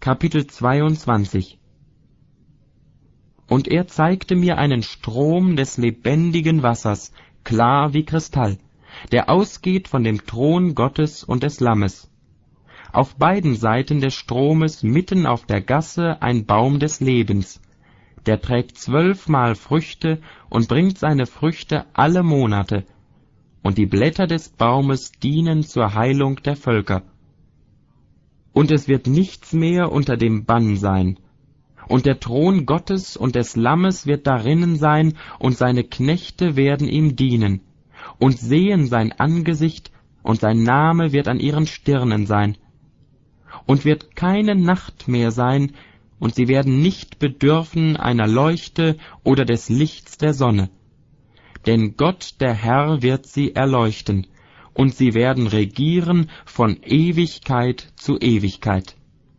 Kapitel 22. Und er zeigte mir einen Strom des lebendigen Wassers, klar wie Kristall, der ausgeht von dem Thron Gottes und des Lammes. Auf beiden Seiten des Stromes mitten auf der Gasse ein Baum des Lebens, der trägt 12-mal Früchte und bringt seine Früchte alle Monate, und die Blätter des Baumes dienen zur Heilung der Völker. Und es wird nichts mehr unter dem Bann sein, und der Thron Gottes und des Lammes wird darinnen sein, und seine Knechte werden ihm dienen, und sehen sein Angesicht, und sein Name wird an ihren Stirnen sein. Und wird keine Nacht mehr sein, und sie werden nicht bedürfen einer Leuchte oder des Lichts der Sonne. Denn Gott, der Herr, wird sie erleuchten, und sie werden regieren von Ewigkeit zu Ewigkeit.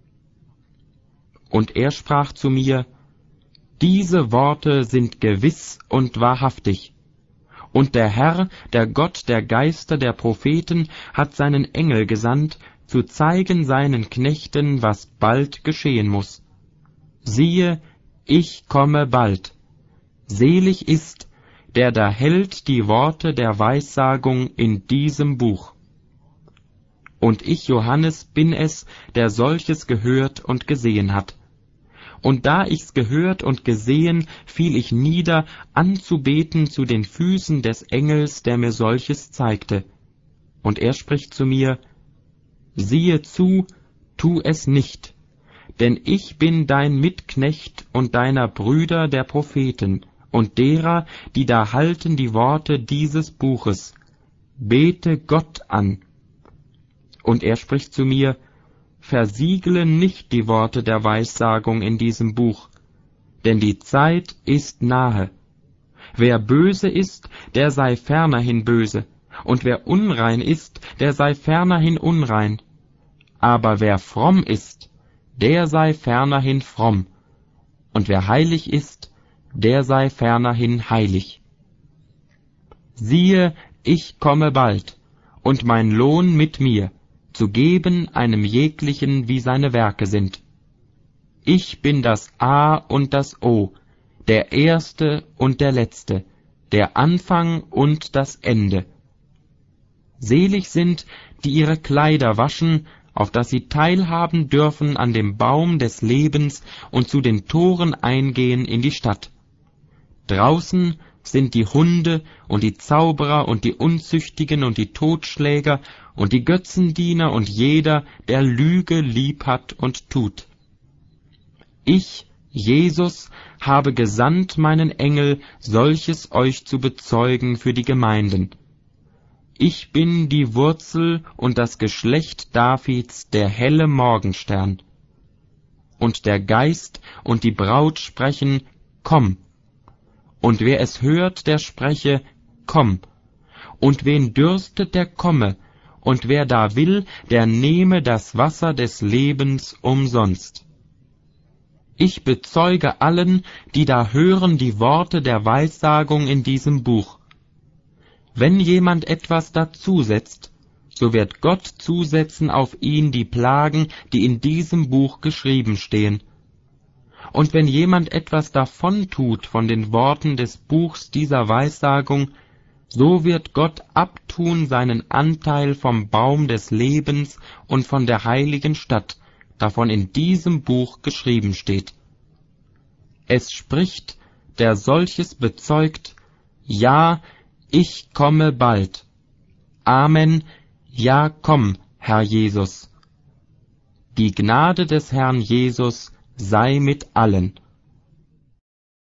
Und er sprach zu mir: Diese Worte sind gewiss und wahrhaftig. Und der Herr, der Gott der Geister der Propheten, hat seinen Engel gesandt, zu zeigen seinen Knechten, was bald geschehen muß. Siehe, ich komme bald. Selig ist, der da hält die Worte der Weissagung in diesem Buch. Und ich, Johannes, bin es, der solches gehört und gesehen hat. Und da ich's gehört und gesehen, fiel ich nieder, anzubeten zu den Füßen des Engels, der mir solches zeigte. Und er spricht zu mir: Siehe zu, tu es nicht, denn ich bin dein Mitknecht und deiner Brüder der Propheten und derer, die da halten die Worte dieses Buches. Bete Gott an. Und er spricht zu mir: Versiegle nicht die Worte der Weissagung in diesem Buch, denn die Zeit ist nahe. Wer böse ist, der sei fernerhin böse, und wer unrein ist, der sei fernerhin unrein. Aber wer fromm ist, der sei fernerhin fromm, und wer heilig ist, der sei fernerhin heilig. Siehe, ich komme bald, und mein Lohn mit mir, zu geben einem jeglichen, wie seine Werke sind. Ich bin das A und das O, der Erste und der Letzte, der Anfang und das Ende. Selig sind, die ihre Kleider waschen, auf dass sie teilhaben dürfen an dem Baum des Lebens und zu den Toren eingehen in die Stadt. Draußen sind die Hunde und die Zauberer und die Unzüchtigen und die Totschläger und die Götzendiener und jeder, der Lüge lieb hat und tut. Ich, Jesus, habe gesandt meinen Engel, solches euch zu bezeugen für die Gemeinden. Ich bin die Wurzel und das Geschlecht Davids, der helle Morgenstern. Und der Geist und die Braut sprechen: Komm. Und wer es hört, der spreche: Komm. Und wen dürstet, der komme. Und wer da will, der nehme das Wasser des Lebens umsonst. Ich bezeuge allen, die da hören die Worte der Weissagung in diesem Buch. Wenn jemand etwas dazusetzt, so wird Gott zusetzen auf ihn die Plagen, die in diesem Buch geschrieben stehen. Und wenn jemand etwas davon tut von den Worten des Buchs dieser Weissagung, so wird Gott abtun seinen Anteil vom Baum des Lebens und von der heiligen Stadt, davon in diesem Buch geschrieben steht. Es spricht, der solches bezeugt: Ja, ich komme bald. Amen, ja, komm, Herr Jesus. Die Gnade des Herrn Jesus sei mit allen.